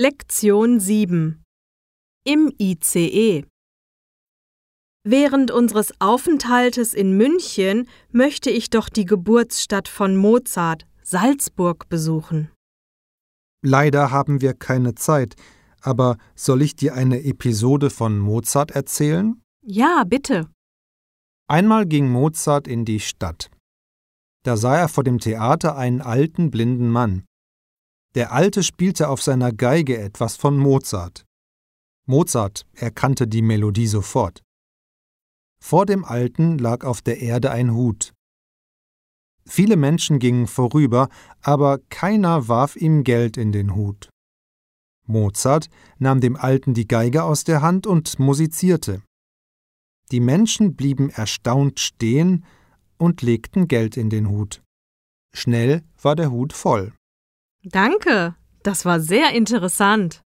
Lektion 7 Im ICE. Während unseres Aufenthaltes in München möchte ich doch die Geburtsstadt von Mozart, Salzburg, besuchen. Leider haben wir keine Zeit, aber soll ich dir eine Episode von Mozart erzählen? Ja, bitte. Einmal ging Mozart in die Stadt. Da sah er vor dem Theater einen alten, blinden Mann. Der Alte spielte auf seiner Geige etwas von Mozart. Mozart erkannte die Melodie sofort. Vor dem Alten lag auf der Erde ein Hut. Viele Menschen gingen vorüber, aber keiner warf ihm Geld in den Hut. Mozart nahm dem Alten die Geige aus der Hand und musizierte. Die Menschen blieben erstaunt stehen und legten Geld in den Hut. Schnell war der Hut voll. Danke, das war sehr interessant.